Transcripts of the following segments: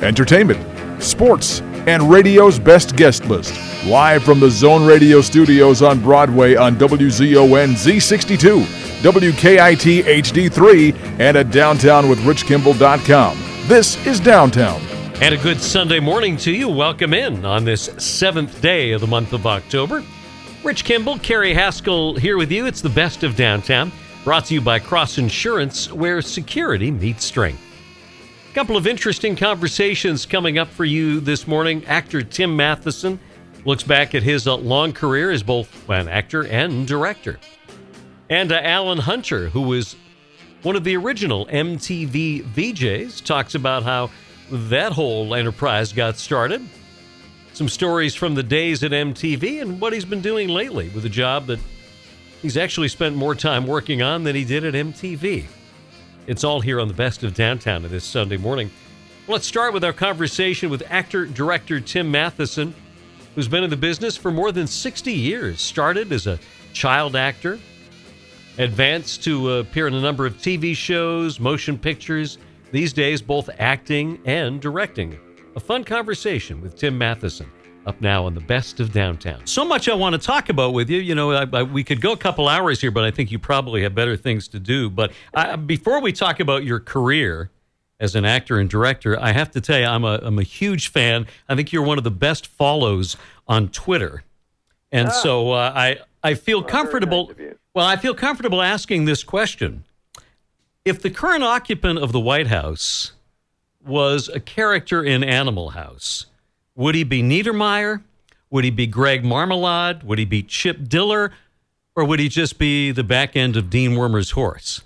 entertainment, sports, and radio's best guest list. Live from the Zone Radio studios on Broadway on WZON Z62, WKIT HD3, and at downtownwithrichkimball.com. This is Downtown. And a good Sunday morning to you. Welcome in on this 7th day of the month of October. Rich Kimball, Carrie Haskell here with you. It's the best of Downtown, brought to you by Cross Insurance, where security meets strength. A couple of interesting conversations coming up for you this morning. Actor Tim Matheson looks back at his long career as both an actor and director. And Alan Hunter, who was one of the original MTV VJs, talks about how that whole enterprise got started. Some stories from the days at MTV and what he's been doing lately with a job that he's actually spent more time working on than he did at MTV. It's all here on the Best of Downtown this Sunday morning. Let's start with our conversation with actor-director Tim Matheson, who's been in the business for more than 60 years. Started as a child actor, advanced to appear in a number of TV shows, motion pictures, these days both acting and directing. A fun conversation with Tim Matheson, up now on the Best of Downtown. So much I want to talk about with you. You know, we could go a couple hours here, but I think you probably have better things to do. But before we talk about your career as an actor and director, I have to tell you, I'm a huge fan. I think you're one of the best follows on Twitter. And so I feel comfortable. Well, I feel comfortable asking this question. If the current occupant of the White House was a character in Animal House, would he be Niedermeyer? Would he be Greg Marmalade? Would he be Chip Diller? Or would he just be the back end of Dean Wormer's horse?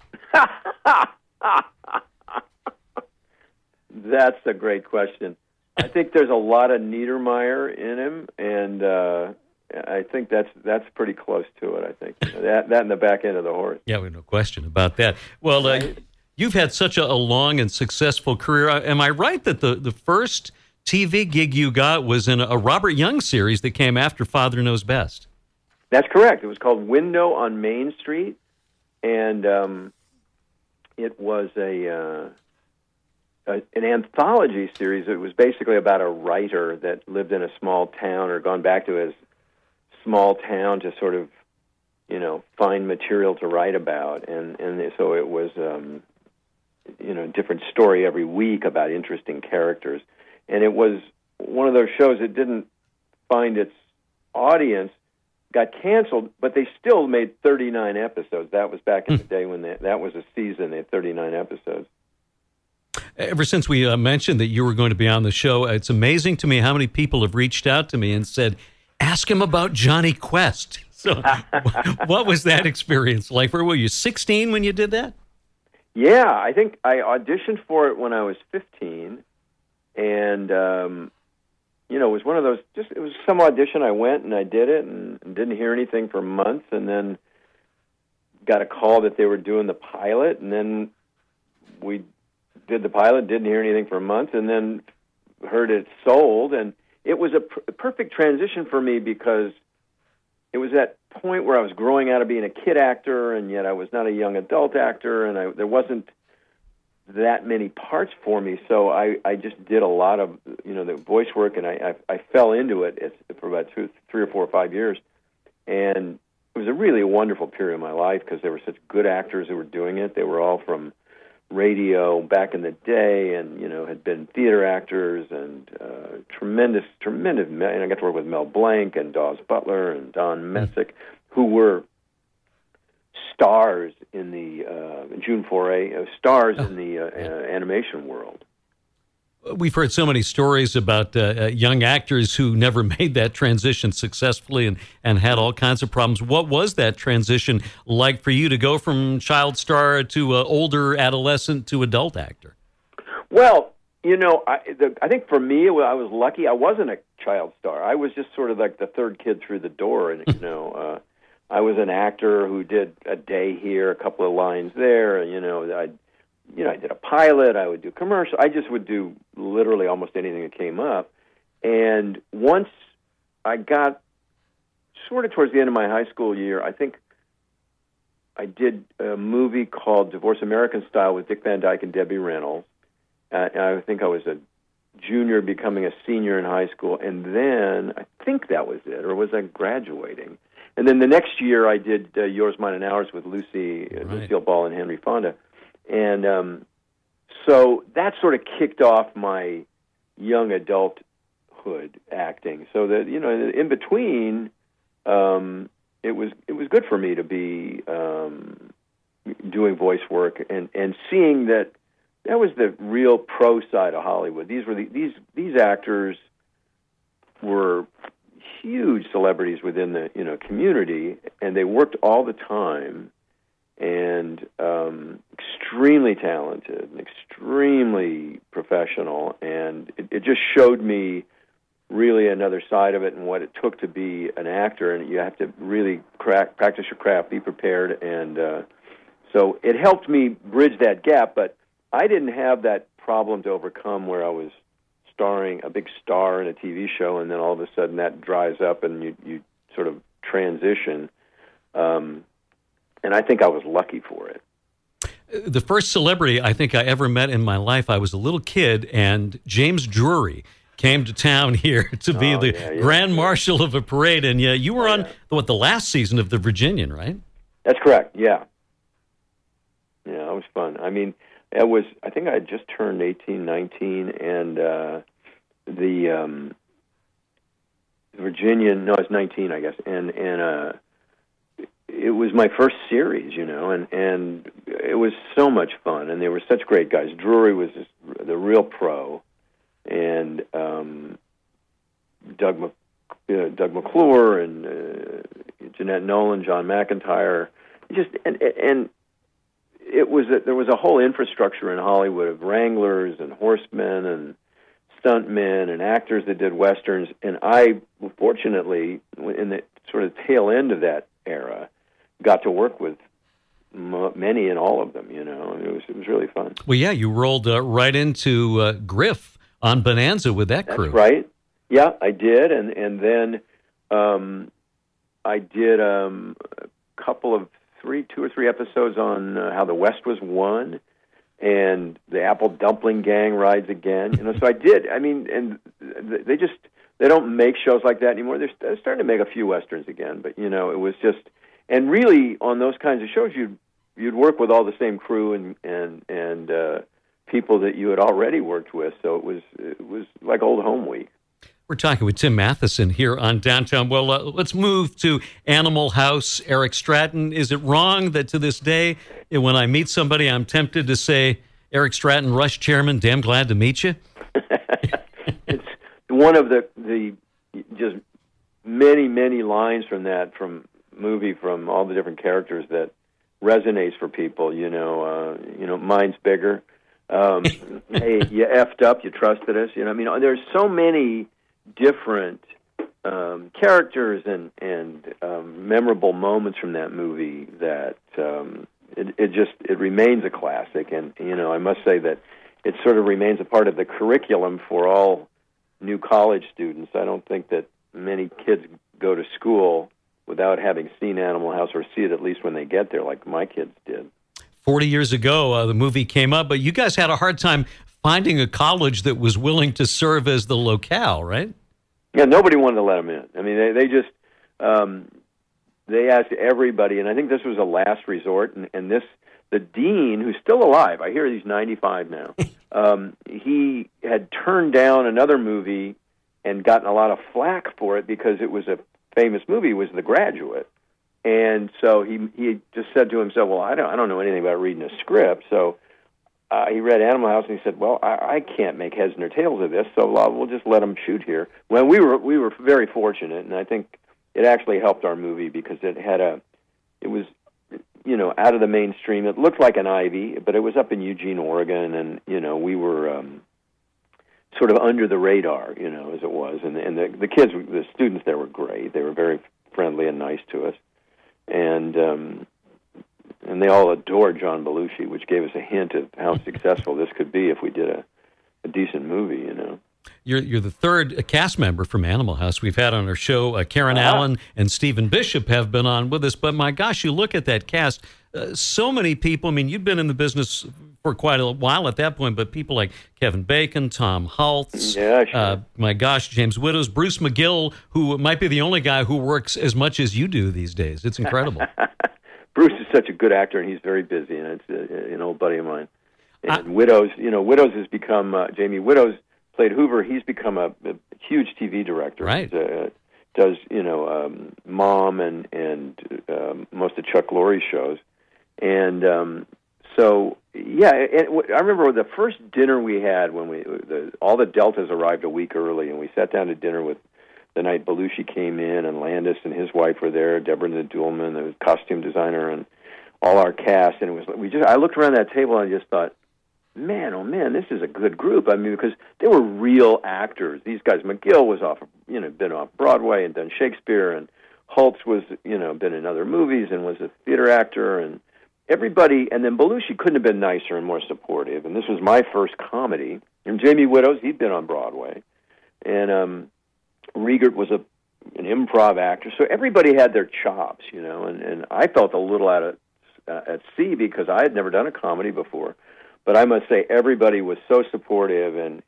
That's a great question. I think there's a lot of Niedermeyer in him, and I think that's pretty close to it, I think. That and the back end of the horse. Yeah, we have no question about that. Well, you've had such a long and successful career. Am I right that the first TV gig you got was in a Robert Young series that came after Father Knows Best? That's correct. It was called Window on Main Street, and it was an anthology series. It was basically about a writer that lived in a small town or gone back to his small town to sort of, find material to write about. And so it was, different story every week about interesting characters. And it was one of those shows that didn't find its audience, got canceled, but they still made 39 episodes. That was back in the day when that was a season. They had 39 episodes. Ever since we mentioned that you were going to be on the show, it's amazing to me how many people have reached out to me and said, ask him about Johnny Quest. So what was that experience like? Were you 16 when you did that? Yeah, I think I auditioned for it when I was 15. And, it was one of those, it was some audition. I went and I did it and didn't hear anything for months. And then got a call that they were doing the pilot. And then we did the pilot, didn't hear anything for a month, and then heard it sold. And it was a perfect transition for me because it was that point where I was growing out of being a kid actor, and yet I was not a young adult actor, and there wasn't that many parts for me. So I just did a lot of the voice work, and I fell into it for about 3 or 4 or 5 years, and it was a really wonderful period of my life because there were such good actors who were doing it. They were all from radio back in the day, and had been theater actors, and tremendous. And I got to work with Mel Blanc and Dawes Butler and Don Messick, who were stars in the June Foray, stars in the animation world. We've heard so many stories about young actors who never made that transition successfully and had all kinds of problems. What was that transition like for you to go from child star to older adolescent to adult actor? Well, I think for me, I was lucky. I wasn't a child star. I was just sort of like the third kid through the door. And, I was an actor who did a day here, a couple of lines there. I did a pilot. I would do commercial. I just would do literally almost anything that came up. And once I got sort of towards the end of my high school year, I think I did a movie called Divorce American Style with Dick Van Dyke and Debbie Reynolds. I think I was a junior, becoming a senior in high school, and then I think that was it, or was I graduating? And then the next year I did Yours, Mine, and Ours with Lucille Ball and Henry Fonda. And so that sort of kicked off my young adulthood acting. So that, in between, it was good for me to be doing voice work and seeing that was the real pro side of Hollywood. These actors were huge celebrities within the community, and they worked all the time, and extremely talented and extremely professional, and it just showed me really another side of it and what it took to be an actor. And you have to really practice your craft, be prepared, and so it helped me bridge that gap. But I didn't have that problem to overcome where I was starring a big star in a TV show, and then all of a sudden that dries up and you sort of transition. And I think I was lucky for it. The first celebrity I think I ever met in my life, I was a little kid, and James Drury came to town here to be the Grand Marshal of a parade. And you were on the last season of The Virginian, right? That's correct, yeah. Yeah, it was fun. I mean, I think I had just turned 18, 19, and the Virginian, no, I was 19, I guess, and it was my first series, and it was so much fun, and they were such great guys. Drury was the real pro, and Doug McClure and Jeanette Nolan, John McIntyre, and there was a whole infrastructure in Hollywood of wranglers and horsemen and stuntmen and actors that did westerns, and I, fortunately, in the sort of tail end of that era, got to work with many and all of them. It was really fun. Well, yeah, you rolled right into Griff on Bonanza with that crew. That's right. Yeah, I did, and then I did a couple of 2 or 3 episodes on how the West was won, and the Apple Dumpling Gang rides again. So I did. I mean, and they don't make shows like that anymore. They're starting to make a few westerns again, but it was just, and really on those kinds of shows you'd work with all the same crew and people that you had already worked with. So it was like old home week. We're talking with Tim Matheson here on Downtown. Well, let's move to Animal House. Eric Stratton. Is it wrong that to this day, when I meet somebody, I'm tempted to say, Eric Stratton, Rush Chairman, damn glad to meet you? It's one of the just many, many lines from that movie, from all the different characters, that resonates for people. Mine's bigger. Hey, you effed up, you trusted us. There's so many different characters and memorable moments from that movie that it remains a classic. And I must say that it sort of remains a part of the curriculum for all new college students. I don't think that many kids go to school without having seen Animal House, or see it at least when they get there, like my kids did. 40 years ago, the movie came up, but you guys had a hard time finding a college that was willing to serve as the locale, right? Yeah, nobody wanted to let them in. I mean, they just they asked everybody, and I think this was a last resort. And the dean, who's still alive, I hear he's 95 now. He had turned down another movie and gotten a lot of flack for it because it was a famous movie. It was The Graduate. And so he just said to himself, well, I don't know anything about reading a script. So he read Animal House, and he said, well, I can't make heads nor tails of this, so we'll just let him shoot here. Well, we were very fortunate, and I think it actually helped our movie because it was out of the mainstream. It looked like an Ivy, but it was up in Eugene, Oregon, and we were sort of under the radar, as it was. And the kids, the students there were great. They were very friendly and nice to us. And they all adored John Belushi, which gave us a hint of how successful this could be if we did a decent movie, You're the third cast member from Animal House we've had on our show. Karen Allen and Stephen Bishop have been on with us. But my gosh, you look at that cast, so many people. I mean, you've been in the business for quite a while at that point, but people like Kevin Bacon, Tom Hulce, my gosh, James Widows, Bruce McGill, who might be the only guy who works as much as you do these days. It's incredible. Bruce is such a good actor, and he's very busy, and it's an old buddy of mine. And Widows, Widows has become, Jamie Widows played Hoover. He's become a huge TV director. Right. Does, Mom and most of Chuck Lorre's shows. And I remember the first dinner we had when all the Deltas arrived a week early, and we sat down to dinner with the night Belushi came in, and Landis and his wife were there, Deborah Nadoolman, the costume designer, and all our cast. And I looked around that table and I just thought, man, oh man, this is a good group. I mean, because they were real actors. These guys, McGill was been off Broadway and done Shakespeare, and Hulce was, been in other movies and was a theater actor, and everybody. And then Belushi couldn't have been nicer and more supportive. And this was my first comedy. And Jamie Widows, he'd been on Broadway, and Riegert was an improv actor. So everybody had their chops, and I felt a little at sea because I had never done a comedy before. But I must say, everybody was so supportive and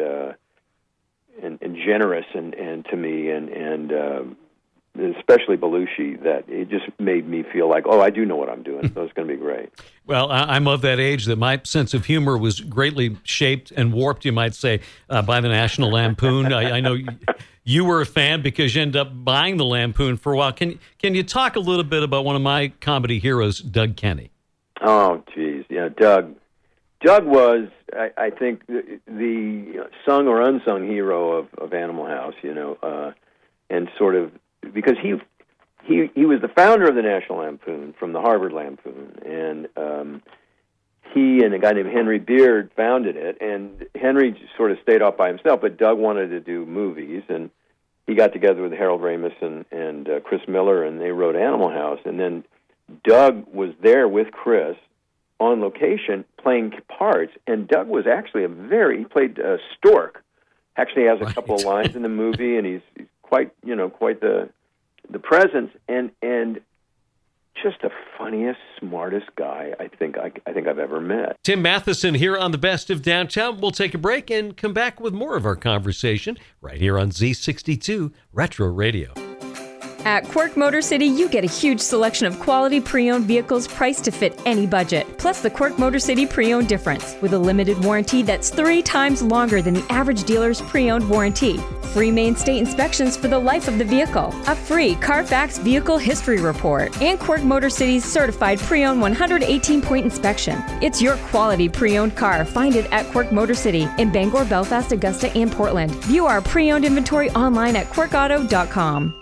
generous and to me, and especially Belushi, that it just made me feel like, I do know what I'm doing, so it's going to be great. Well, I'm of that age that my sense of humor was greatly shaped and warped, you might say, by the National Lampoon. I know you were a fan because you ended up buying the Lampoon for a while. Can you talk a little bit about one of my comedy heroes, Doug Kenney? Oh, geez. Yeah, Doug. Doug was, I think, the sung or unsung hero of Animal House, and sort of, because he was the founder of the National Lampoon from the Harvard Lampoon, and he and a guy named Henry Beard founded it, and Henry sort of stayed off by himself, but Doug wanted to do movies, and he got together with Harold Ramis and Chris Miller, and they wrote Animal House, and then Doug was there with Chris on location playing parts, and Doug was actually he played Stork. Actually has a couple of lines in the movie, and he's quite the presence, and just the funniest, smartest guy I think I've ever met. Tim Matheson here on the Best of Downtown. We'll take a break and come back with more of our conversation right here on Z62 Retro Radio. At Quirk Motor City, you get a huge selection of quality pre-owned vehicles priced to fit any budget. Plus the Quirk Motor City pre-owned difference with a limited warranty that's 3 times longer than the average dealer's pre-owned warranty. Free Maine State inspections for the life of the vehicle. A free Carfax vehicle history report. And Quirk Motor City's certified pre-owned 118-point inspection. It's your quality pre-owned car. Find it at Quirk Motor City in Bangor, Belfast, Augusta, and Portland. View our pre-owned inventory online at quirkauto.com.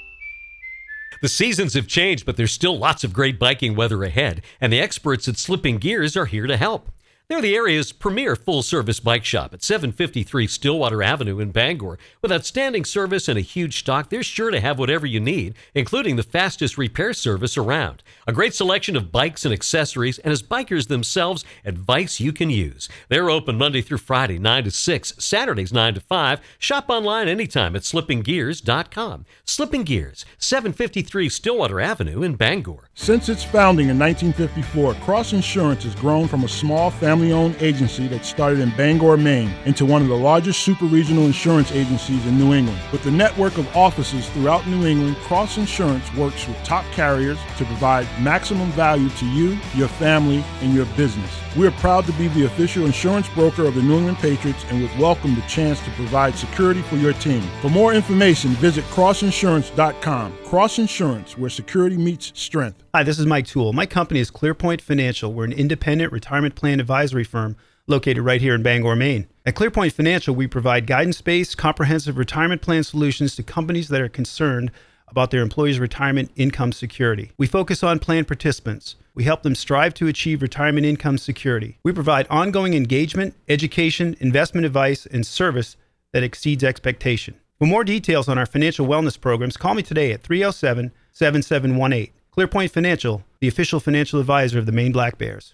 The seasons have changed, but there's still lots of great biking weather ahead, and the experts at Slipping Gears are here to help. They're the area's premier full-service bike shop at 753 Stillwater Avenue in Bangor. With outstanding service and a huge stock, they're sure to have whatever you need, including the fastest repair service around. A great selection of bikes and accessories, and as bikers themselves, advice you can use. They're open Monday through Friday, 9 to 6, Saturdays, 9 to 5. Shop online anytime at slippinggears.com. Slipping Gears, 753 Stillwater Avenue in Bangor. Since its founding in 1954, Cross Insurance has grown from a small family-owned agency that started in Bangor, Maine, into one of the largest super-regional insurance agencies in New England. With a network of offices throughout New England, Cross Insurance works with top carriers to provide maximum value to you, your family, and your business. We are proud to be the official insurance broker of the New England Patriots and would welcome the chance to provide security for your team. For more information, visit crossinsurance.com. Cross Insurance, where security meets strength. Hi, this is Mike Toole. My company is ClearPoint Financial. We're an independent retirement plan advisory firm located right here in Bangor, Maine. At ClearPoint Financial, we provide guidance-based, comprehensive retirement plan solutions to companies that are concerned about their employees' retirement income security. We focus on plan participants. We help them strive to achieve retirement income security. We provide ongoing engagement, education, investment advice, and service that exceeds expectation. For more details on our financial wellness programs, call me today at 307-7718. ClearPoint Financial, the the official financial advisor of the Maine Black Bears.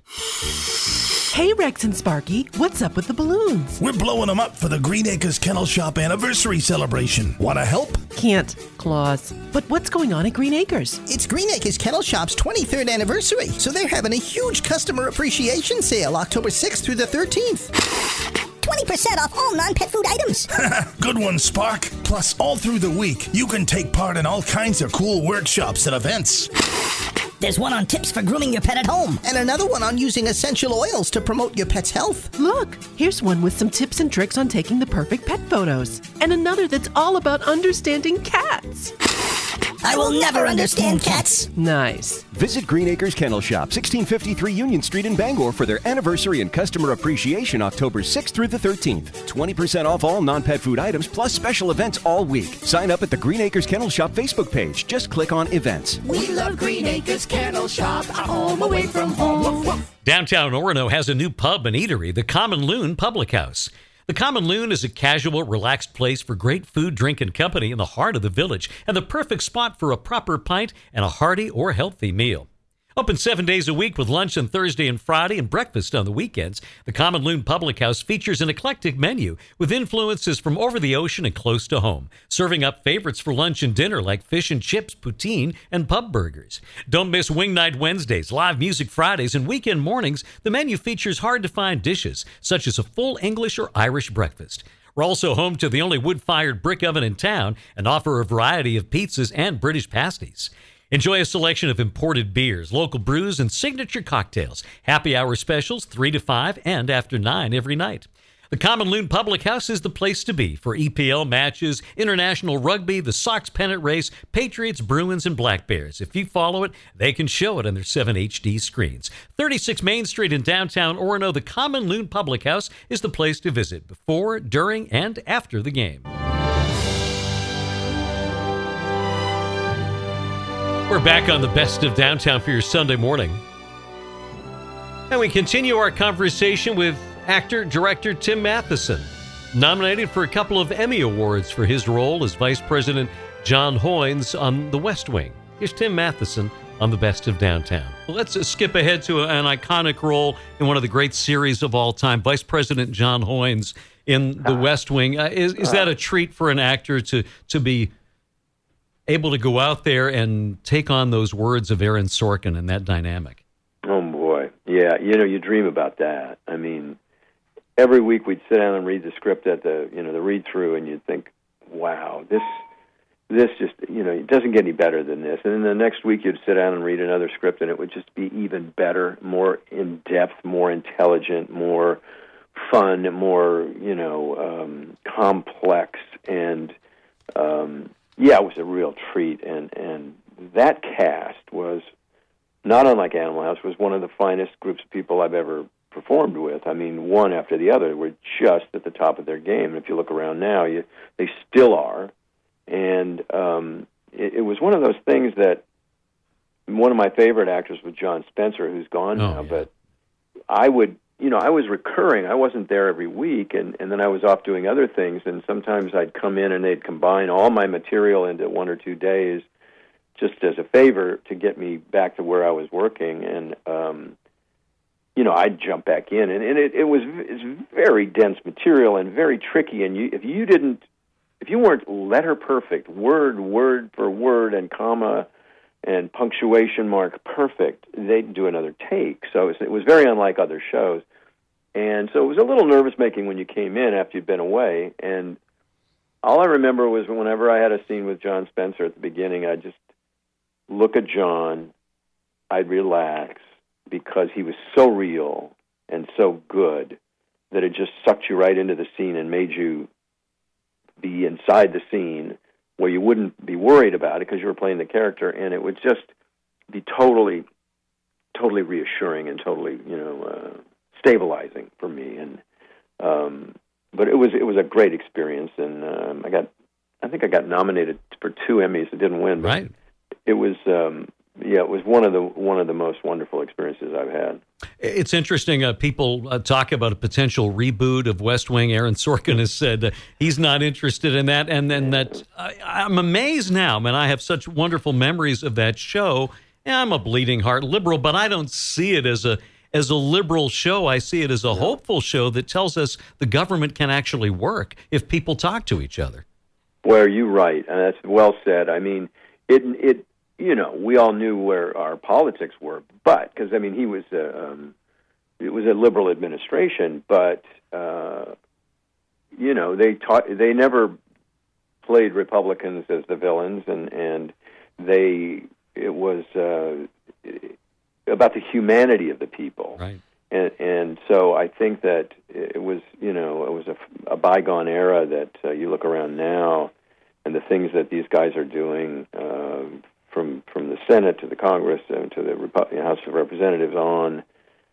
Hey, Rex and Sparky, what's up with the balloons? We're blowing them up for the Green Acres Kennel Shop anniversary celebration. Want to help? Can't, Claus. But what's going on at Green Acres? It's Green Acres Kennel Shop's 23rd anniversary, so they're having a huge customer appreciation sale October 6th through the 13th. 20% off all non-pet food items. Good one, Spark. Plus, all through the week, you can take part in all kinds of cool workshops and events. There's one on tips for grooming your pet at home. And another one on using essential oils to promote your pet's health. Look, here's one with some tips and tricks on taking the perfect pet photos. And another that's all about understanding cats. I will never understand cats. Nice. Visit Green Acres Kennel Shop, 1653 Union Street in Bangor for their anniversary and customer appreciation October 6th through the 13th. 20% off all non-pet food items plus special events all week. Sign up at the Green Acres Kennel Shop Facebook page. Just click on events. We love Green Acres Kennel Shop, a home away from home. Downtown Orono has a new pub and eatery, the Common Loon Public House. The Common Loon is a casual, relaxed place for great food, drink, and company in the heart of the village, and the perfect spot for a proper pint and a hearty or healthy meal. Open 7 days a week with lunch on Thursday and Friday and breakfast on the weekends, the Common Loon Public House features an eclectic menu with influences from over the ocean and close to home, serving up favorites for lunch and dinner like fish and chips, poutine, and pub burgers. Don't miss Wing Night Wednesdays, live music Fridays, and weekend mornings. The menu features hard-to-find dishes, such as a full English or Irish breakfast. We're also home to the only wood-fired brick oven in town and offer a variety of pizzas and British pasties. Enjoy a selection of imported beers, local brews, and signature cocktails. Happy hour specials 3 to 5 and after 9 every night. The Common Loon Public House is the place to be for EPL matches, international rugby, the Sox pennant race, Patriots, Bruins, and Black Bears. If you follow it, they can show it on their 7 HD screens. 36 Main Street in downtown Orono, the Common Loon Public House is the place to visit before, during, and after the game. We're back on the best of downtown for your Sunday morning. And we continue our conversation with actor, director Tim Matheson, nominated for a couple of Emmy Awards for his role as Vice President John Hoynes on The West Wing. Here's Tim Matheson on the best of downtown. Let's skip ahead to an iconic role in one of the great series of all time, Vice President John Hoynes in The West Wing. Is that a treat for an actor to be able to go out there and take on those words of Aaron Sorkin and that dynamic? Oh, boy. Yeah, you dream about that. I mean, every week we'd sit down and read the script at the read-through, and you'd think, wow, this just, it doesn't get any better than this. And then the next week you'd sit down and read another script, and it would just be even better, more in-depth, more intelligent, more fun, more, complex, and it was a real treat, and that cast was not unlike Animal House, was one of the finest groups of people I've ever performed with. I mean, one after the other were just at the top of their game. And if you look around now, they still are. And it was one of those things that one of my favorite actors was John Spencer, who's gone now. Yeah. But I was recurring. I wasn't there every week, and then I was off doing other things, and sometimes I'd come in and they'd combine all my material into 1 or 2 days just as a favor to get me back to where I was working, and I'd jump back in, and it's very dense material and very tricky, and if you weren't letter perfect, word for word, and comma and punctuation mark perfect, they'd do another take. So it was very unlike other shows. And so it was a little nervous-making when you came in after you'd been away. And all I remember was whenever I had a scene with John Spencer at the beginning, I'd just look at John, I'd relax, because he was so real and so good that it just sucked you right into the scene and made you be inside the scene where you wouldn't be worried about it because you were playing the character, and it would just be totally reassuring and totally, stabilizing for me. And but it was a great experience, and I think I got nominated for 2 Emmys. I didn't win, but right. It was it was one of the most wonderful experiences I've had. It's interesting. People talk about a potential reboot of West Wing. Aaron Sorkin has said he's not interested in that, and then that I'm amazed now. Man, I have such wonderful memories of that show, I'm a bleeding heart liberal, but I don't see it as a liberal show. I see it as a hopeful show that tells us the government can actually work if people talk to each other. Well, you're right, and that's well said. I mean, it we all knew where our politics were, but because he was it was a liberal administration, but they never played Republicans as the villains, and it was about the humanity of the people, right? And so I think that it was a bygone era. That you look around now, and the things that these guys are doing, from the Senate to the Congress and to the House of Representatives on,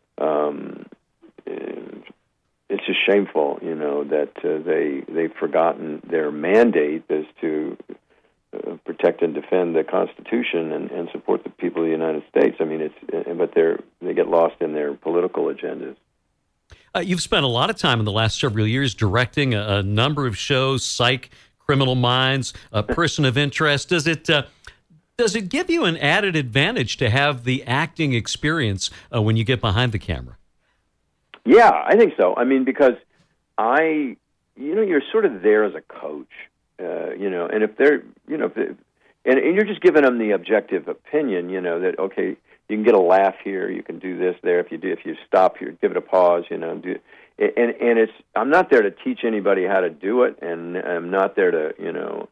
it's just shameful, that they've forgotten their mandate is to protect and defend the Constitution and support the people of the United States. I mean, but they get lost in their political agendas. You've spent a lot of time in the last several years directing a number of shows: Psych, Criminal Minds, Person of Interest. Does it give you an added advantage to have the acting experience when you get behind the camera? Yeah, I think so. I mean, because you're sort of there as a coach, and if they're, and you're just giving them the objective opinion, that okay, you can get a laugh here, you can do this there. If you stop here, give it a pause, and it's, I'm not there to teach anybody how to do it, and I'm not there to,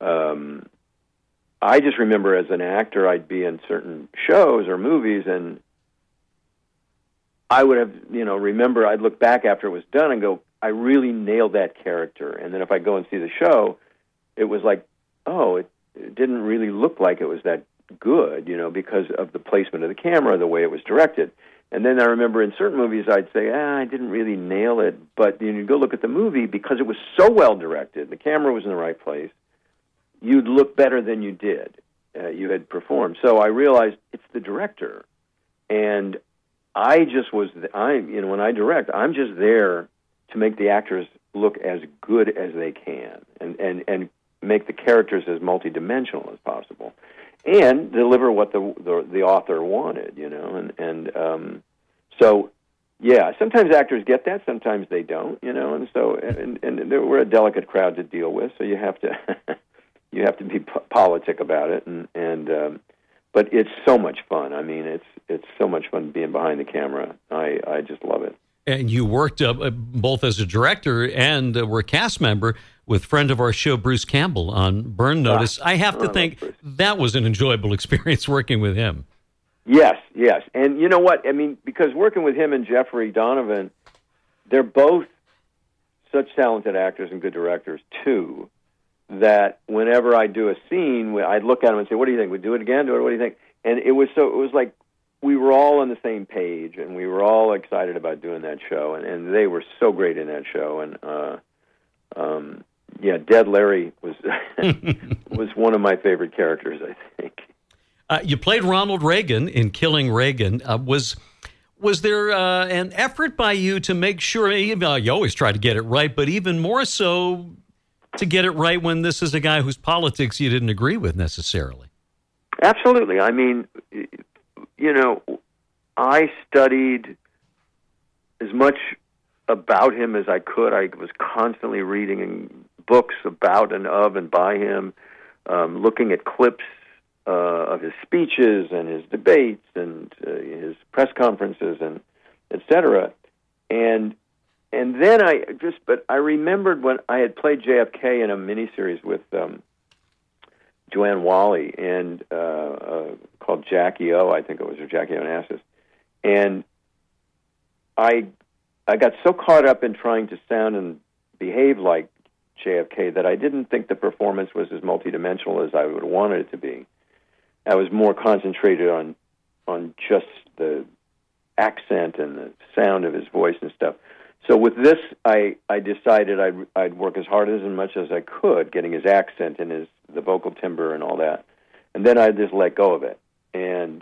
I just remember as an actor, I'd be in certain shows or movies, and I would have, remember, I'd look back after it was done and go, I really nailed that character. And then if I go and see the show, it was like, oh, it didn't really look like it was that good, because of the placement of the camera, the way it was directed. And then I remember in certain movies I'd say, I didn't really nail it. But you go look at the movie, because it was so well directed, the camera was in the right place, you'd look better than you did. You had performed. So I realized it's the director. And I just was, when I direct, I'm just there to make the actors look as good as they can and make the characters as multidimensional as possible and deliver what the author wanted, so, yeah, sometimes actors get that, sometimes they don't, and so, and we're a delicate crowd to deal with, so you have to, you have to be politic about it, but it's so much fun. I mean, it's so much fun being behind the camera. I just love it. And you worked both as a director and were a cast member with friend of our show, Bruce Campbell, on Burn Notice. I have to think that was an enjoyable experience working with him. Yes. And you know what? I mean, because working with him and Jeffrey Donovan, they're both such talented actors and good directors, too, that whenever I do a scene, I'd look at them and say, what do you think? We do it again? What do you think? And it was like we were all on the same page, and we were all excited about doing that show, and they were so great in that show. And Dead Larry was was one of my favorite characters, I think. You played Ronald Reagan in Killing Reagan. Was there an effort by you to make sure, you always try to get it right, but even more so to get it right when this is a guy whose politics you didn't agree with necessarily? Absolutely. I mean, I studied as much about him as I could. I was constantly reading books about and of and by him, looking at clips of his speeches and his debates and his press conferences and et cetera. And then I remembered when I had played JFK in a miniseries with Joanne Whalley and called Jackie O, I think it was, or Jackie Onassis. And I got so caught up in trying to sound and behave like JFK that I didn't think the performance was as multidimensional as I would have wanted it to be. I was more concentrated on just the accent and the sound of his voice and stuff. So with this, I decided I'd work as hard as much as I could, getting his accent and the vocal timbre and all that, and then I just let go of it. And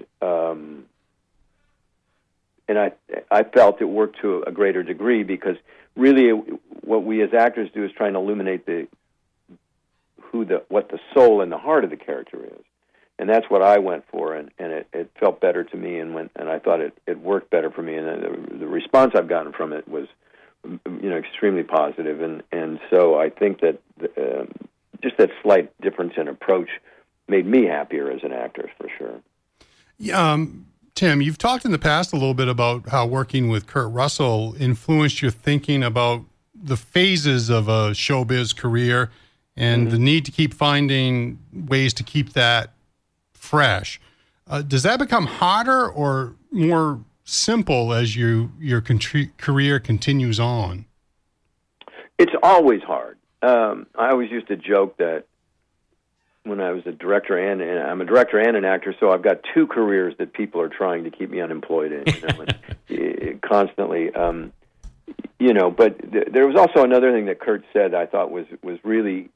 I felt it worked to a greater degree because really what we as actors do is try and illuminate what the soul and the heart of the character is. And that's what I went for, and it felt better to me, and I thought it worked better for me, and the response I've gotten from it was, extremely positive, and so I think that just that slight difference in approach made me happier as an actor, for sure. Tim, you've talked in the past a little bit about how working with Kurt Russell influenced your thinking about the phases of a showbiz career and the need to keep finding ways to keep that fresh. Does that become harder or more simple as your career continues on? It's always hard. I always used to joke that when I was a director and I'm a director and an actor, so I've got two careers that people are trying to keep me unemployed in, constantly. But there was also another thing that Kurt said I thought was really.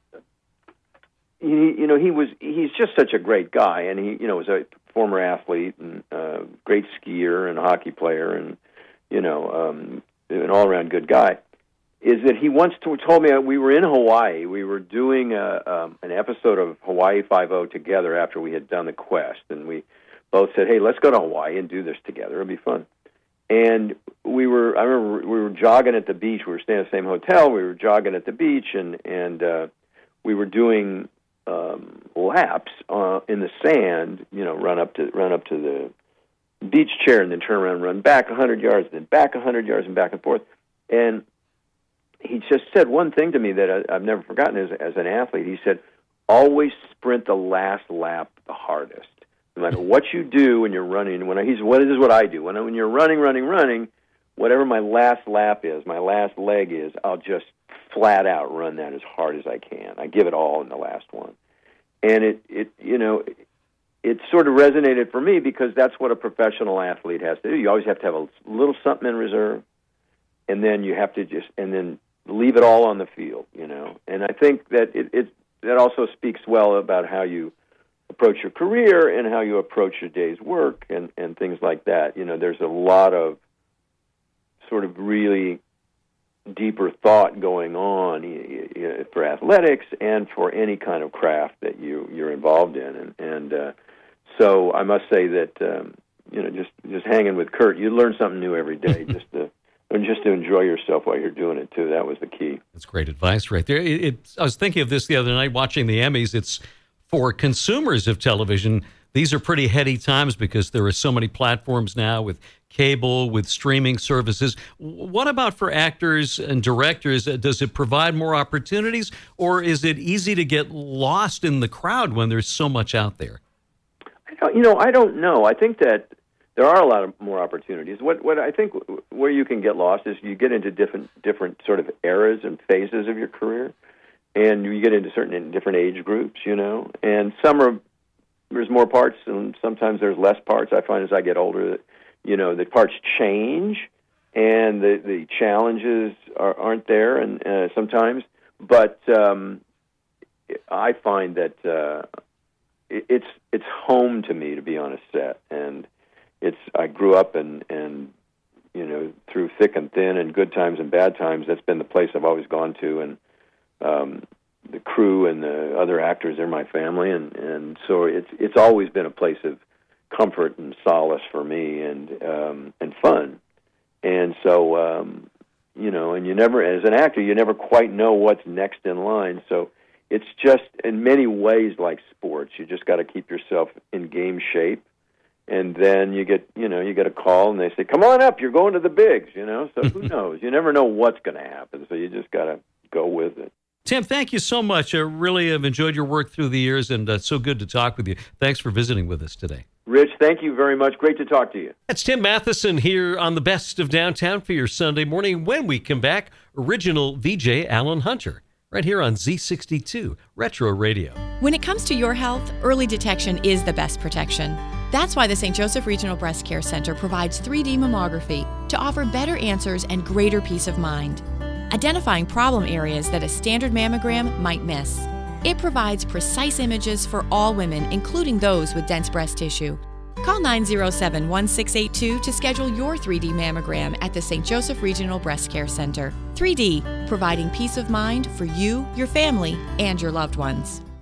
He's just such a great guy, and he was a former athlete and great skier and hockey player, and an all-around good guy. Is that he once told me we were in Hawaii, we were doing an episode of Hawaii Five-0 together after we had done The Quest, and we both said, "Hey, let's go to Hawaii and do this together. It'll be fun." And I remember we were jogging at the beach. We were staying at the same hotel. We were jogging at the beach, and we were doing laps in the sand, run up to the beach chair and then turn around and run back 100 yards, then back 100 yards and back and forth. And he just said one thing to me that I've never forgotten as an athlete. He said, always sprint the last lap the hardest. No matter what you do when you're running, this is what I do. When you're running, whatever my last lap is, my last leg is, I'll just flat out run that as hard as I can. I give it all in the last one. And it sort of resonated for me because that's what a professional athlete has to do. You always have to have a little something in reserve, and then you have to then leave it all on the field, And I think that that also speaks well about how you approach your career and how you approach your day's work and things like that. There's a lot of sort of really deeper thought going on for athletics and for any kind of craft that you're involved in, and so I must say that just hanging with Kurt, you learn something new every day, just to enjoy yourself while you're doing it too. That was the key. That's great advice right there. I was thinking of this the other night watching the Emmys. It's for consumers of television. These are pretty heady times because there are so many platforms now with cable, with streaming services. What about for actors and directors? Does it provide more opportunities, or is it easy to get lost in the crowd when there's so much out there? I don't know. I think that there are a lot of more opportunities. What I think where you can get lost is you get into different sort of eras and phases of your career, and you get into certain different age groups, and there's more parts, and sometimes there's less parts. I find as I get older that, the parts change, and the challenges aren't there, and sometimes. But I find that it's home to me to be on a set, and I grew up and through thick and thin, and good times and bad times. That's been the place I've always gone to, and the crew and the other actors, they're my family, and so it's always been a place of comfort and solace for me, and fun. And so and you never, as an actor, you never quite know what's next in line. So it's just in many ways like sports. You just got to keep yourself in game shape, and then you get a call and they say, "Come on up, you're going to the bigs." So who knows? You never know what's going to happen. So you just got to go with it. Tim, thank you so much. I really have enjoyed your work through the years, and so good to talk with you. Thanks for visiting with us today. Rich, thank you very much. Great to talk to you. That's Tim Matheson here on the Best of Downtown for your Sunday morning. When we come back, original VJ Alan Hunter, right here on Z62 Retro Radio. When it comes to your health, early detection is the best protection. That's why the St. Joseph Regional Breast Care Center provides 3D mammography to offer better answers and greater peace of mind, identifying problem areas that a standard mammogram might miss. It provides precise images for all women, including those with dense breast tissue. Call 907-1682 to schedule your 3D mammogram at the St. Joseph Regional Breast Care Center. 3D, providing peace of mind for you, your family, and your loved ones.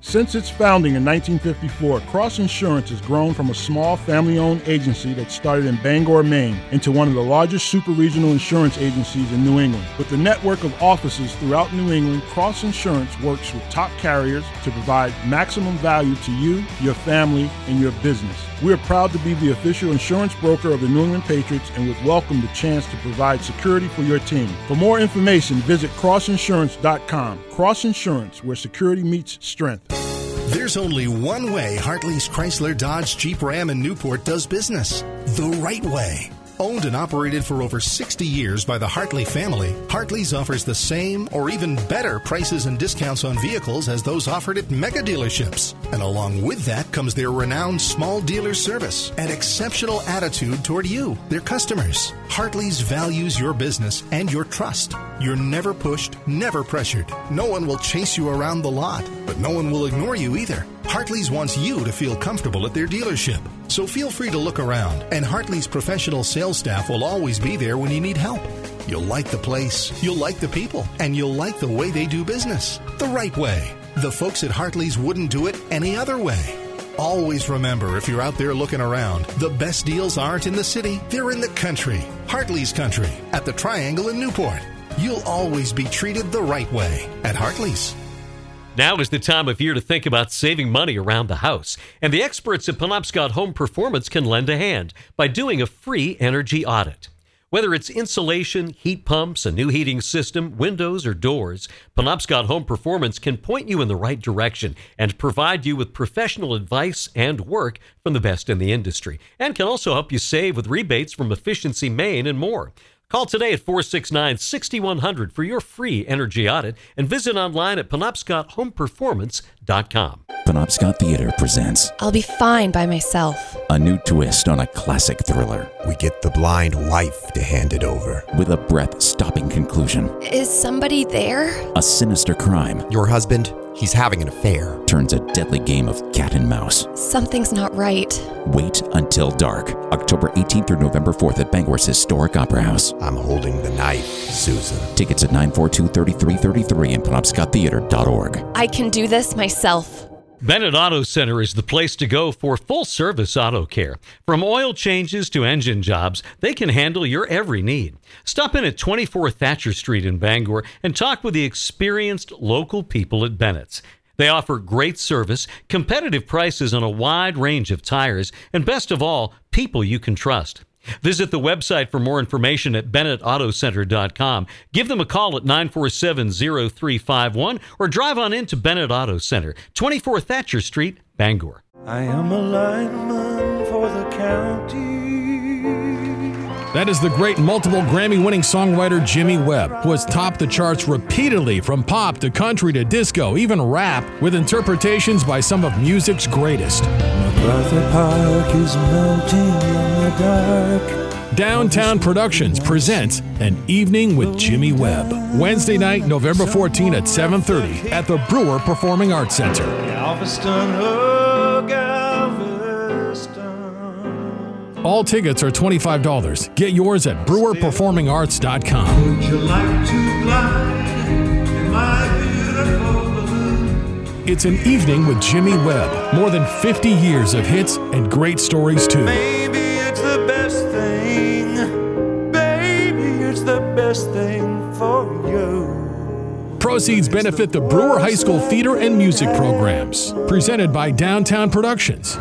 Since its founding in 1954, Cross Insurance has grown from a small family-owned agency that started in Bangor, Maine, into one of the largest super-regional insurance agencies in New England. With a network of offices throughout New England, Cross Insurance works with top carriers to provide maximum value to you, your family, and your business. We are proud to be the official insurance broker of the New England Patriots and would welcome the chance to provide security for your team. For more information, visit crossinsurance.com. Cross Insurance, where security meets strength. There's only one way Hartley's Chrysler Dodge Jeep Ram in Newport does business. The right way. Owned and operated for over 60 years by the Hartley family, Hartley's offers the same or even better prices and discounts on vehicles as those offered at mega dealerships. And along with that comes their renowned small dealer service and exceptional attitude toward you, their customers. Hartley's values your business and your trust. You're never pushed, never pressured. No one will chase you around the lot, but no one will ignore you either. Hartley's wants you to feel comfortable at their dealership. So feel free to look around, and Hartley's professional sales staff will always be there when you need help. You'll like the place, you'll like the people, and you'll like the way they do business. The right way. The folks at Hartley's wouldn't do it any other way. Always remember, if you're out there looking around, the best deals aren't in the city, they're in the country. Hartley's Country, at the Triangle in Newport. You'll always be treated the right way at Hartley's. Now is the time of year to think about saving money around the house, and the experts at Penobscot Home Performance can lend a hand by doing a free energy audit. Whether it's insulation, heat pumps, a new heating system, windows, or doors, Penobscot Home Performance can point you in the right direction and provide you with professional advice and work from the best in the industry, and can also help you save with rebates from Efficiency Maine and more. Call today at 469-6100 for your free energy audit and visit online at PenobscotHomePerformance.com. Penobscot Theater presents I'll Be Fine by Myself. A new twist on a classic thriller. We get the blind wife to hand it over. With a breath-stopping conclusion. Is somebody there? A sinister crime. Your husband, he's having an affair. Turns a deadly game of cat and mouse. Something's not right. Wait until dark. October 18th through November 4th at Bangor's Historic Opera House. I'm holding the knife, Susan. Tickets at 942-3333 and PenobscotTheater.org. I can do this myself. Bennett Auto Center is the place to go for full-service auto care. From oil changes to engine jobs, they can handle your every need. Stop in at 24 Thatcher Street in Bangor and talk with the experienced local people at Bennett's. They offer great service, competitive prices on a wide range of tires, and best of all, people you can trust. Visit the website for more information at BennettAutoCenter.com. Give them a call at 947-0351 or drive on into Bennett Auto Center, 24 Thatcher Street, Bangor. I am a lineman for the county. That is the great multiple Grammy-winning songwriter Jimmy Webb, who has topped the charts repeatedly from pop to country to disco, even rap, with interpretations by some of music's greatest. MacArthur Park is melting in the dark. Downtown Productions presents An Evening with Jimmy Webb. Wednesday night, November 14 at 7:30 at the Brewer Performing Arts Center. Galveston, oh, Galveston. All tickets are $25. Get yours at brewerperformingarts.com. Would you like to glide in my beautiful balloon? It's An Evening with Jimmy Webb. More than 50 years of hits and great stories, too. Maybe it's the best thing. Baby, it's the best thing for you. Proceeds benefit the Brewer High School Theater and Music Programs. Presented by Downtown Productions.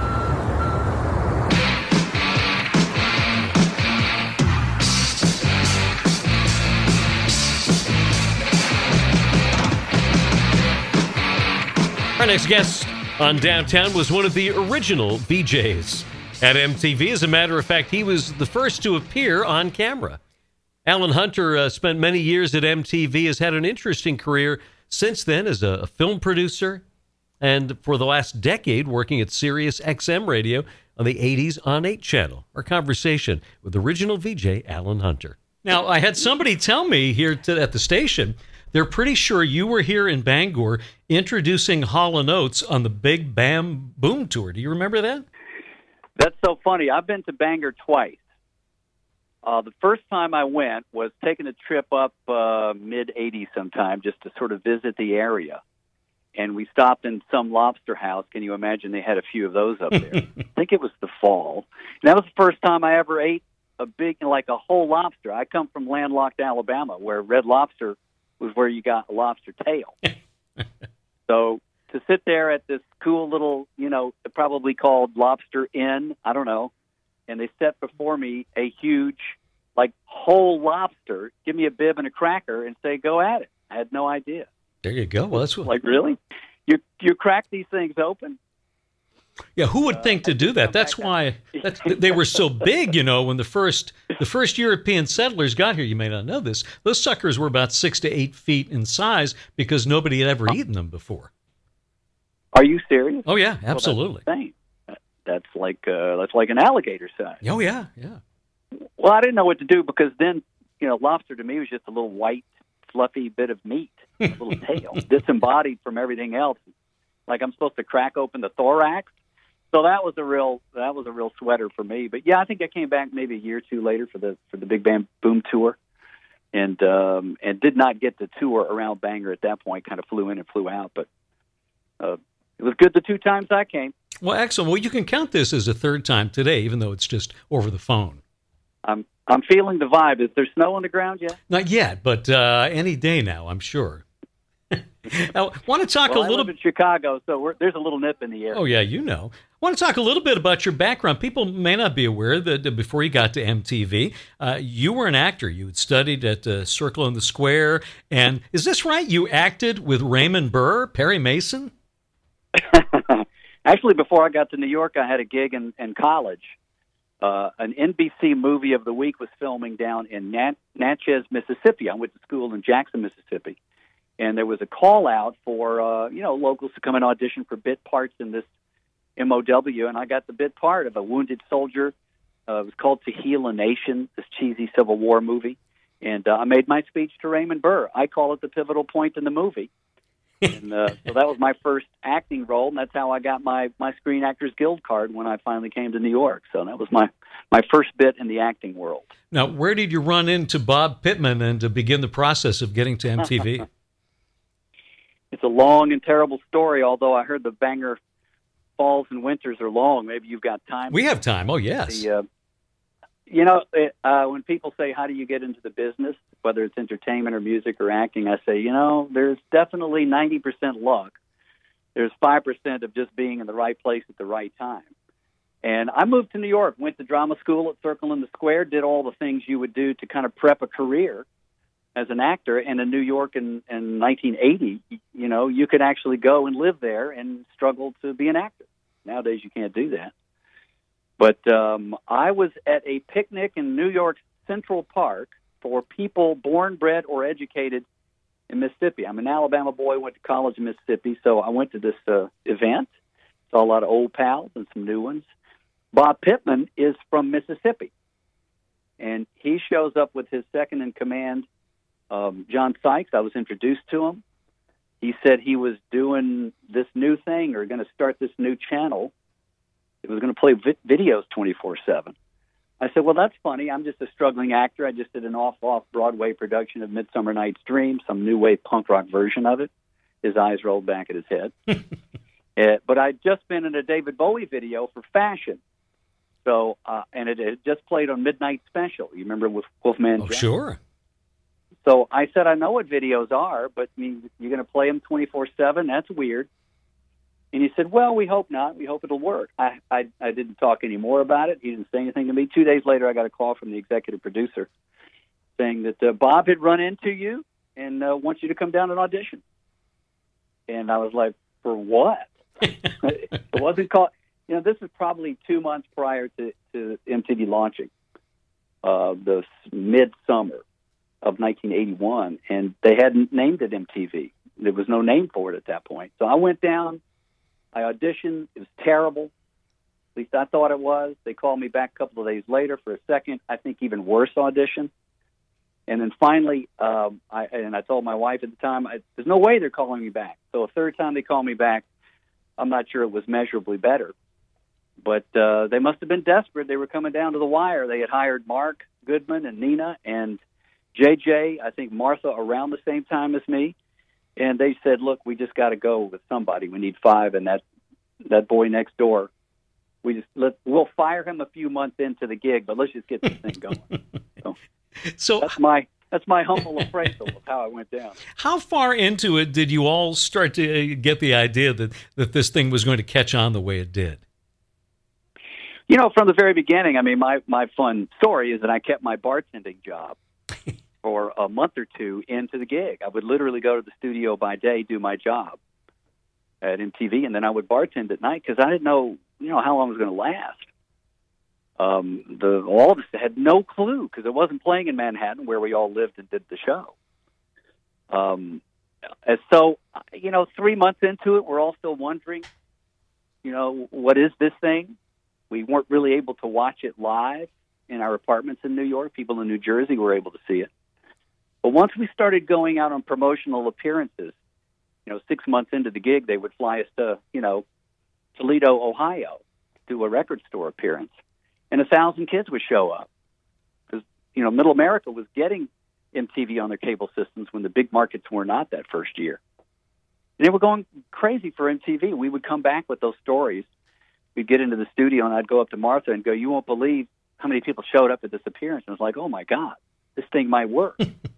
Our next guest on Downtown was one of the original VJs at MTV. As a matter of fact, he was the first to appear on camera. Alan Hunter spent many years at MTV, has had an interesting career since then as a film producer, and for the last decade working at Sirius XM Radio on the 80s on 8 channel. Our conversation with original VJ Alan Hunter. Now, I had somebody tell me here at the station they're pretty sure you were here in Bangor introducing Hall & Oates on the Big Bam Boom Tour. Do you remember that? That's so funny. I've been to Bangor twice. The first time I went was taking a trip up mid-'80s sometime just to sort of visit the area. and we stopped in some lobster house. Can you imagine? They had a few of those up there. I think it was the fall. And that was the first time I ever ate a whole lobster. I come from landlocked Alabama, where Red Lobster was where you got a lobster tail. So to sit there at this cool little, probably called Lobster Inn, I don't know, and they set before me a huge, whole lobster, give me a bib and a cracker, and say, go at it. I had no idea. There you go. Well, that's what... really? You crack these things open? Yeah, who would think to do that? That's why they were so big, when the first European settlers got here. You may not know this. Those suckers were about 6 to 8 feet in size because nobody had ever eaten them before. Are you serious? Oh yeah, absolutely. Well, that's like an alligator size. Oh yeah. Well, I didn't know what to do because then, lobster to me was just a little white, fluffy bit of meat, a little tail, disembodied from everything else. Like I'm supposed to crack open the thorax. So that was a real sweater for me. But yeah, I think I came back maybe a year or two later for the Big Bam Boom tour, and did not get the tour around Bangor at that point. Kind of flew in and flew out, but it was good the 2 times I came. Well, excellent. Well, you can count this as a third time today, even though it's just over the phone. I'm feeling the vibe. Is there snow on the ground yet? Not yet, but any day now, I'm sure. I want to talk a little. I live in Chicago, so there's a little nip in the air. Oh yeah, I want to talk a little bit about your background. People may not be aware that before you got to MTV, you were an actor. You had studied at Circle in the Square, and is this right? You acted with Raymond Burr, Perry Mason. Actually, before I got to New York, I had a gig in college. An NBC movie of the week was filming down in Natchez, Mississippi. I went to school in Jackson, Mississippi. And there was a call out for, locals to come and audition for bit parts in this MOW. And I got the bit part of a wounded soldier. It was called To Heal a Nation, this cheesy Civil War movie. And I made my speech to Raymond Burr. I call it the pivotal point in the movie. And so that was my first acting role. And that's how I got my Screen Actors Guild card when I finally came to New York. So that was my first bit in the acting world. Now, where did you run into Bob Pittman and to begin the process of getting to MTV? It's a long and terrible story, although I heard the Bangor falls and winters are long. Maybe you've got time. We have time. Oh, yes. When people say, how do you get into the business, whether it's entertainment or music or acting, I say, there's definitely 90% luck. There's 5% of just being in the right place at the right time. And I moved to New York, went to drama school at Circle in the Square, did all the things you would do to kind of prep a career as an actor. And in New York in 1980, you could actually go and live there and struggle to be an actor. Nowadays, you can't do that. But I was at a picnic in New York's Central Park for people born, bred, or educated in Mississippi. I'm an Alabama boy, went to college in Mississippi, so I went to this event, saw a lot of old pals and some new ones. Bob Pittman is from Mississippi, and he shows up with his second-in-command, John Sykes. I was introduced to him. He said he was doing this new thing or going to start this new channel. It was going to play videos 24/7. I said, well, that's funny. I'm just a struggling actor. I just did an off-Broadway production of Midsummer Night's Dream, some new wave punk rock version of it. His eyes rolled back at his head. But I'd just been in a David Bowie video for fashion. So, and it had just played on Midnight Special. You remember with Wolfman Jack? Sure. So I said, I know what videos are, but you're going to play them 24/7? That's weird. And he said, well, we hope not. We hope it'll work. I didn't talk any more about it. He didn't say anything to me. 2 days later, I got a call from the executive producer saying that Bob had run into you and wants you to come down and audition. And I was like, for what? It wasn't called. This was probably 2 months prior to MTV launching, the midsummer of 1981, and they hadn't named it MTV. There was no name for it at that point. So I went down. I auditioned. It was terrible. At least I thought it was. They called me back a couple of days later for a second, I think even worse audition. And then finally, I told my wife at the time, there's no way they're calling me back. So a third time they called me back, I'm not sure it was measurably better. But they must have been desperate. They were coming down to the wire. They had hired Mark Goodman and Nina and JJ, I think Martha around the same time as me. And they said, look, we just got to go with somebody. We need 5, and that boy next door, we'll fire him a few months into the gig, but let's just get this thing going. So that's my humble appraisal of how it went down. How far into it did you all start to get the idea that this thing was going to catch on the way it did? You know, from the very beginning, I mean, my fun story is that I kept my bartending job for a month or two into the gig. I would literally go to the studio by day, do my job at MTV, and then I would bartend at night because I didn't know, how long it was going to last. All of us had no clue because it wasn't playing in Manhattan where we all lived and did the show. And so, 3 months into it, we're all still wondering, what is this thing? We weren't really able to watch it live in our apartments in New York. People in New Jersey were able to see it. But once we started going out on promotional appearances, 6 months into the gig, they would fly us to, Toledo, Ohio, to do a record store appearance. And 1,000 kids would show up. Because, Middle America was getting MTV on their cable systems when the big markets were not that first year. And they were going crazy for MTV. We would come back with those stories. We'd get into the studio, and I'd go up to Martha and go, you won't believe how many people showed up at this appearance. And I was like, oh, my God, this thing might work.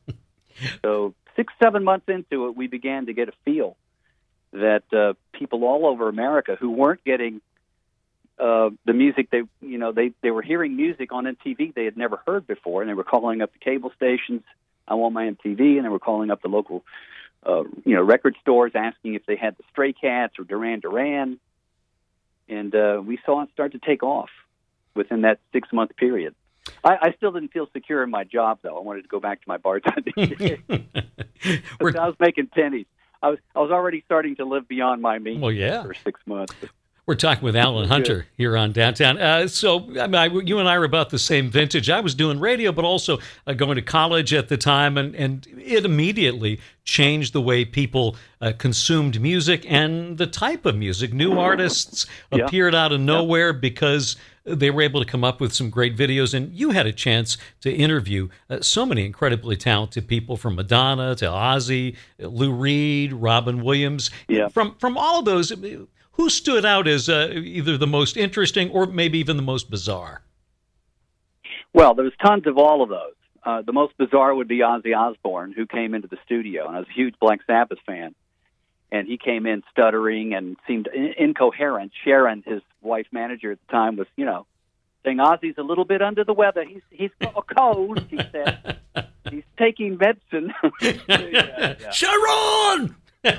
So 6-7 months into it, we began to get a feel that people all over America who weren't getting the music, they were hearing music on MTV they had never heard before, and they were calling up the cable stations, I want my MTV, and they were calling up the local record stores asking if they had the Stray Cats or Duran Duran. And we saw it start to take off within that 6-month period. I still didn't feel secure in my job, though. I wanted to go back to my bartending. I was making pennies. I was already starting to live beyond my means for 6 months. We're talking with Alan Hunter here on Downtown. You and I were about the same vintage. I was doing radio, but also going to college at the time, and it immediately changed the way people consumed music and the type of music. New artists appeared out of nowhere because they were able to come up with some great videos, and you had a chance to interview so many incredibly talented people, from Madonna to Ozzy, Lou Reed, Robin Williams. Yeah. From all of those, who stood out as either the most interesting or maybe even the most bizarre? Well, there was tons of all of those. The most bizarre would be Ozzy Osbourne, who came into the studio, and I was a huge Black Sabbath fan. And he came in stuttering and seemed incoherent. Sharon, his wife manager at the time, was, saying Ozzy's a little bit under the weather. He's got a cold, she said. He's taking medicine. Sharon!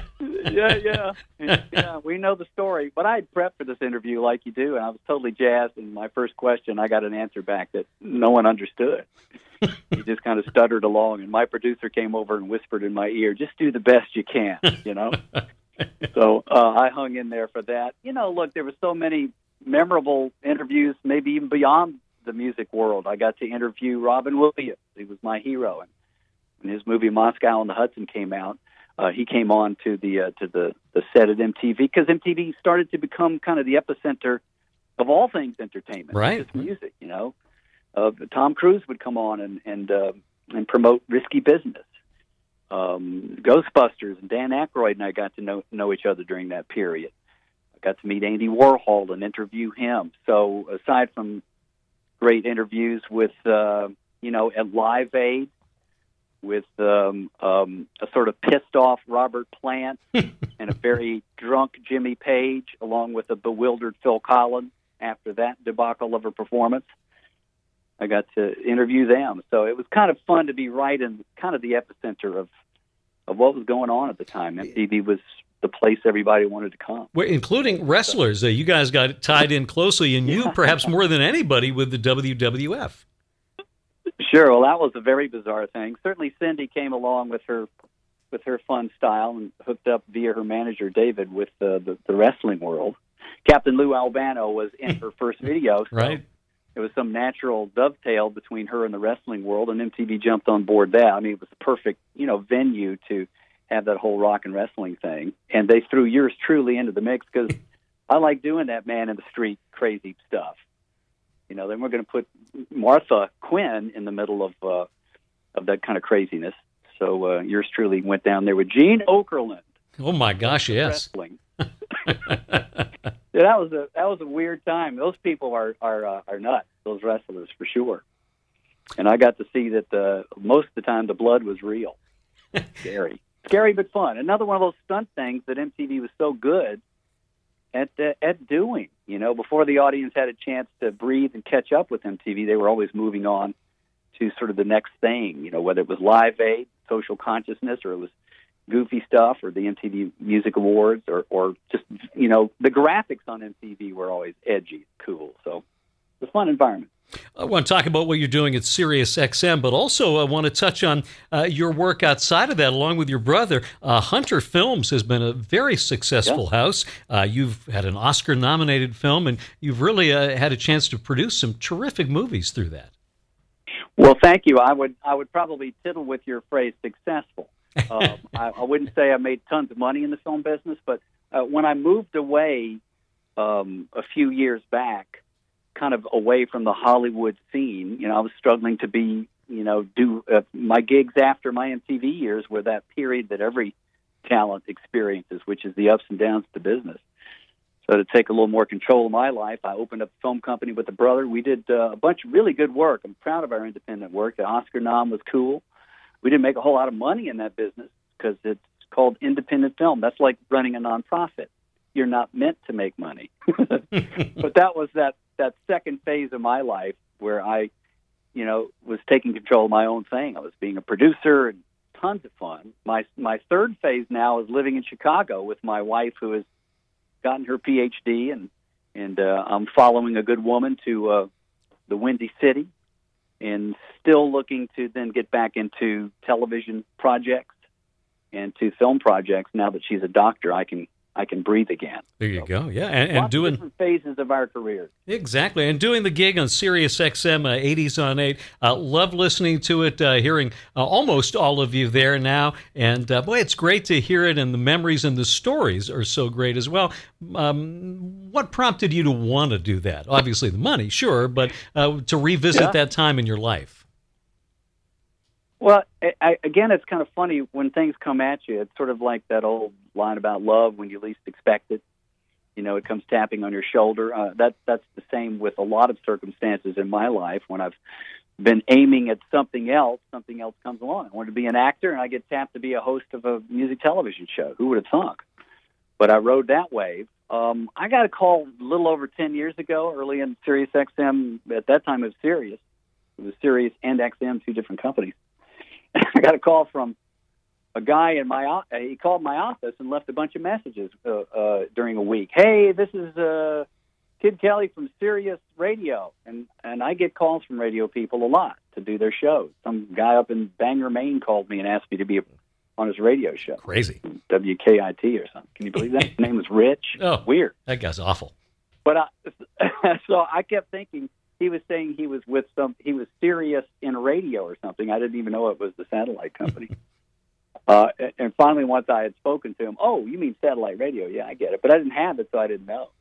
Yeah, we know the story. But I had prepped for this interview like you do, and I was totally jazzed. And my first question, I got an answer back that no one understood. He just kind of stuttered along, and my producer came over and whispered in my ear, just do the best you can, So I hung in there for that. Look, there were so many memorable interviews, maybe even beyond the music world. I got to interview Robin Williams. He was my hero. And when his movie Moscow on the Hudson came out, he came on to the set at MTV, because MTV started to become kind of the epicenter of all things entertainment, right? Not just music, Tom Cruise would come on and promote Risky Business. Ghostbusters and Dan Aykroyd and I got to know each other during that period. I got to meet Andy Warhol and interview him. So aside from great interviews with, at Live Aid, with a sort of pissed off Robert Plant and a very drunk Jimmy Page, along with a bewildered Phil Collins after that debacle of a performance, I got to interview them. So it was kind of fun to be right in kind of the epicenter of what was going on at the time. MTV was the place everybody wanted to come. Well, including wrestlers. You guys got tied in closely, and you perhaps more than anybody, with the WWF. Sure. Well, that was a very bizarre thing. Certainly Cindy came along with her fun style and hooked up via her manager, David, with the wrestling world. Captain Lou Albano was in her first video. So right. It was some natural dovetail between her and the wrestling world, and MTV jumped on board that. I mean, it was the perfect, venue to have that whole rock and wrestling thing. And they threw yours truly into the mix, because I like doing that man in the street crazy stuff. Then we're going to put Martha Quinn in the middle of that kind of craziness. So yours truly went down there with Gene Okerlund. Oh my gosh, yes. Wrestling. Yeah, that was a weird time. Those people are nuts. Those wrestlers for sure. And I got to see that most of the time the blood was real. Scary but fun. Another one of those stunt things that MTV was so good at doing. You know, before the audience had a chance to breathe and catch up with MTV, they were always moving on to sort of the next thing. You know, whether it was Live Aid, Social Consciousness, or it was goofy stuff, or the MTV Music Awards, or just, you know, the graphics on MTV were always edgy, cool. So it's a fun environment. I want to talk about what you're doing at Sirius XM, but also I want to touch on your work outside of that, along with your brother. Hunter Films has been a very successful house. You've had an Oscar-nominated film, and you've really had a chance to produce some terrific movies through that. Well, thank you. I would probably tittle with your phrase "successful." I wouldn't say I made tons of money in the film business, but when I moved away a few years back, kind of away from the Hollywood scene, you know, I was struggling to do my gigs after my MTV years were that period that every talent experiences, which is the ups and downs of the business. So to take a little more control of my life, I opened up a film company with a brother. We did a bunch of really good work. I'm proud of our independent work. The Oscar nom was cool. We didn't make a whole lot of money in that business because it's called independent film. That's like running a nonprofit. You're not meant to make money. But that was that second phase of my life where I, you know, was taking control of my own thing. I was being a producer and tons of fun. My third phase now is living in Chicago with my wife, who has gotten her PhD, and I'm following a good woman to the Windy City, and still looking to then get back into television projects and to film projects. Now that she's a doctor, I can breathe again. There you go. Yeah, and doing different phases of our careers. Exactly, and doing the gig on Sirius XM 80s on 8. Love listening to it, hearing almost all of you there now, and boy, it's great to hear it, and the memories and the stories are so great as well. What prompted you to want to do that? Obviously the money, sure, but to revisit that time in your life. Well, again, it's kind of funny when things come at you. It's sort of like that old line about love when you least expect it. You know, it comes tapping on your shoulder. That's the same with a lot of circumstances in my life. When I've been aiming at something else comes along. I wanted to be an actor, and I get tapped to be a host of a music television show. Who would have thunk? But I rode that wave. I got a call a little over 10 years ago, early in Sirius XM. At that time, it was Sirius. It was Sirius and XM, two different companies. I got a call from a guy in he called my office and left a bunch of messages during a week. Hey, this is Kid Kelly from Sirius Radio, and I get calls from radio people a lot to do their shows. Some guy up in Bangor, Maine called me and asked me to be on his radio show. Crazy. WKIT or something. Can you believe that? His name was Rich. Oh, weird. That guy's awful. But so I kept thinking, he was saying he was Sirius in radio or something. I didn't even know it was the satellite company. And finally, once I had spoken to him, oh, you mean satellite radio? Yeah, I get it. But I didn't have it, so I didn't know.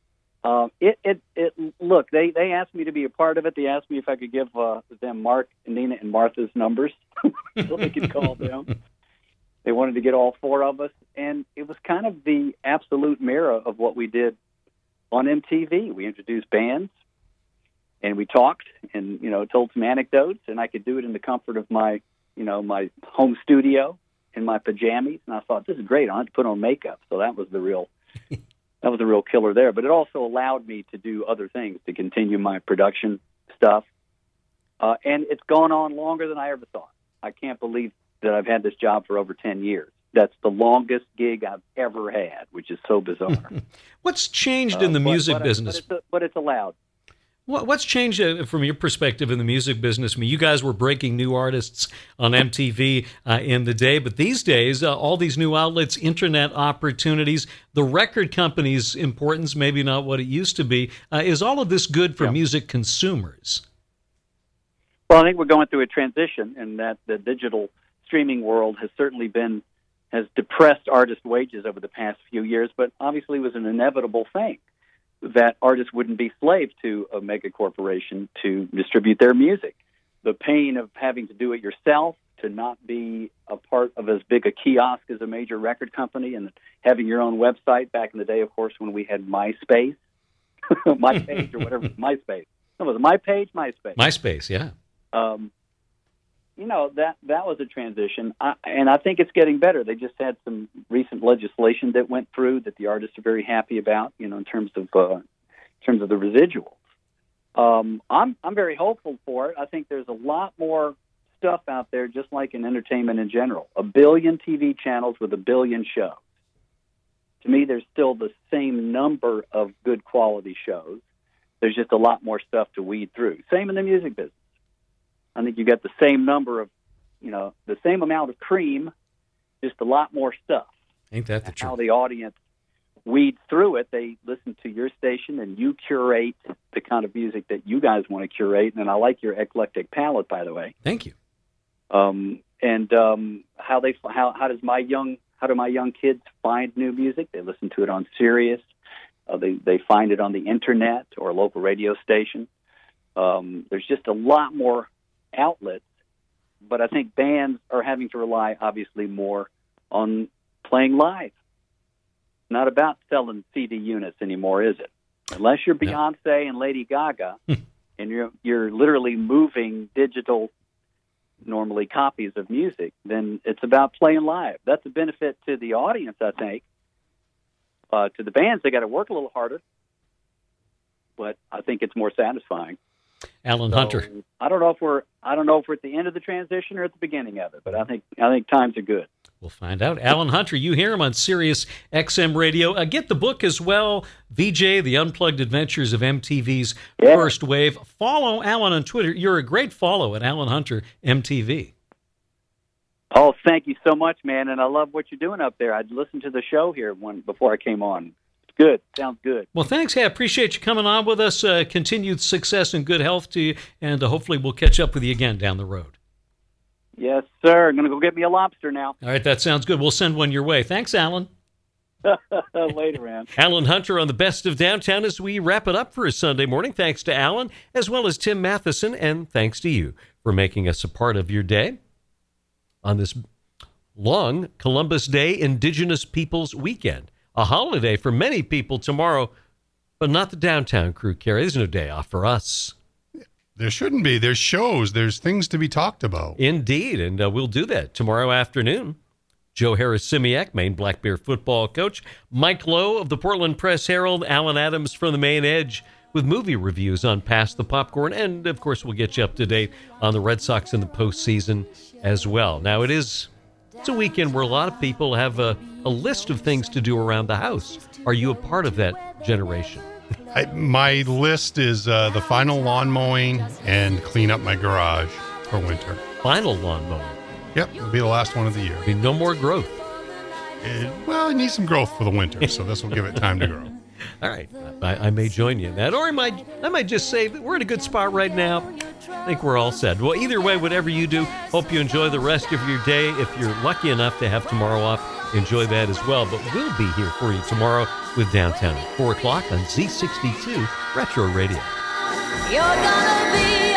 Look, they asked me to be a part of it. They asked me if I could give them Mark, Nina, and Martha's numbers so they could call them. They wanted to get all four of us. And it was kind of the absolute mirror of what we did on MTV. We introduced bands. And we talked and, told some anecdotes, and I could do it in the comfort of my home studio in my pajamas. And I thought, this is great. I don't have to put on makeup. So that was the real killer there. But it also allowed me to do other things, to continue my production stuff. And it's gone on longer than I ever thought. I can't believe that I've had this job for over 10 years. That's the longest gig I've ever had, which is so bizarre. What's changed in the music business? But it's allowed. What's changed from your perspective in the music business? I mean, you guys were breaking new artists on MTV in the day, but these days, all these new outlets, internet opportunities, the record company's importance, maybe not what it used to be. Is all of this good for music consumers? Well, I think we're going through a transition, and that the digital streaming world has certainly has depressed artist wages over the past few years, but obviously was an inevitable thing, that artists wouldn't be slaves to a mega corporation to distribute their music. The pain of having to do it yourself, to not be a part of as big a kiosk as a major record company and having your own website back in the day, of course, when we had MySpace, MyPage or whatever, MySpace. No, was it MyPage? MySpace. MySpace, yeah. You know, that was a transition, and I think it's getting better. They just had some recent legislation that went through that the artists are very happy about, you know, in terms of the residuals. I'm very hopeful for it. I think there's a lot more stuff out there, just like in entertainment in general. 1 billion TV channels with 1 billion shows. To me, there's still the same number of good quality shows. There's just a lot more stuff to weed through. Same in the music business. I think you got the same number of, you know, the same amount of cream, just a lot more stuff. Ain't that the truth? How the audience weeds through it. They listen to your station, and you curate the kind of music that you guys want to curate. And I like your eclectic palette, by the way. Thank you. How do my young kids find new music? They listen to it on Sirius. They find it on the internet or a local radio station. There's just a lot more outlets, but I think bands are having to rely obviously more on playing live. Not about selling CD units anymore, is it? Unless you're Beyonce and Lady Gaga, and you're literally moving digital, normally copies of music, then it's about playing live. That's a benefit to the audience, I think. To the bands, they got to work a little harder, but I think it's more satisfying. Alan Hunter. I don't know if we're at the end of the transition or at the beginning of it, but I think times are good. We'll find out. Alan Hunter, you hear him on Sirius XM Radio. Get the book as well, VJ, The Unplugged Adventures of MTV's First Wave. Follow Alan on Twitter. You're a great follow at Alan Hunter MTV. Oh, thank you so much, man, and I love what you're doing up there. I'd listened to the show here before I came on. It's good. Sounds good. Well, thanks. Hey, I appreciate you coming on with us. Continued success and good health to you, and hopefully we'll catch up with you again down the road. Yes, sir. I'm going to go get me a lobster now. All right, that sounds good. We'll send one your way. Thanks, Alan. Later, man. Alan Hunter on the Best of Downtown as we wrap it up for a Sunday morning. Thanks to Alan, as well as Tim Matheson, and thanks to you for making us a part of your day on this long Columbus Day Indigenous Peoples Weekend. A holiday for many people tomorrow, but not the downtown crew, Kerry. There's no day off for us. There shouldn't be. There's shows. There's things to be talked about. Indeed, and we'll do that tomorrow afternoon. Joe Harris-Simiak, Maine Black Bear football coach. Mike Lowe of the Portland Press-Herald. Alan Adams from the Maine Edge with movie reviews on Pass the Popcorn. And, of course, we'll get you up to date on the Red Sox in the postseason as well. Now, it's a weekend where a lot of people have a list of things to do around the house. Are you a part of that generation? My list is the final lawn mowing and clean up my garage for winter. Final lawn mowing? Yep, it'll be the last one of the year. No more growth. It needs some growth for the winter, so this will give it time to grow. All right, I may join you in that, or I might just say that we're in a good spot right now. I think we're all set. Well, either way, whatever you do, hope you enjoy the rest of your day. If you're lucky enough to have tomorrow off, enjoy that as well. But we'll be here for you tomorrow with Downtown at 4 o'clock on Z62 Retro Radio. You're gonna be